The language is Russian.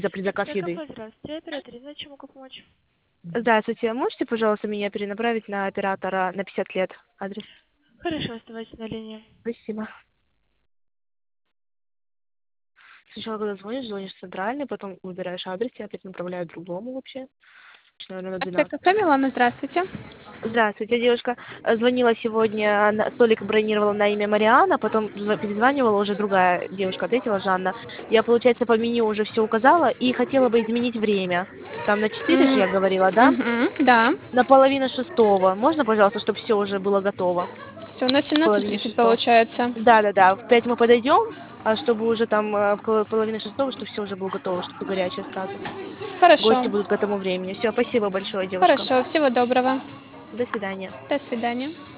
за предзаказ еды. Здравствуйте, оператор, на чем могу помочь? Здравствуйте, можете, пожалуйста, меня перенаправить на оператора на 50 лет? Адрес. Хорошо, оставайтесь на линии. Спасибо. Сначала, когда звонишь в центральный, потом выбираешь адрес, тебя опять направляют к другому вообще. Наверное, на Аптека 12. кафе Милана, здравствуйте. Здравствуйте, девушка. Звонила сегодня, столик бронировала на имя Мариана, потом перезванивала уже другая девушка, ответила Жанна. Я, получается, по меню уже все указала и хотела бы изменить время. Там на 4 же я говорила, да? Да. На половину шестого. Можно, пожалуйста, чтобы все уже было готово? Все, на Половине 17:30 шестого. получается. Да-да-да, в 5 мы подойдем, а чтобы уже там около половины шестого, чтобы все уже было готово, чтобы горячее сразу. Гости Хорошо. будут к этому времени. Все, спасибо большое, девушка. Хорошо, всего доброго. До свидания. До свидания.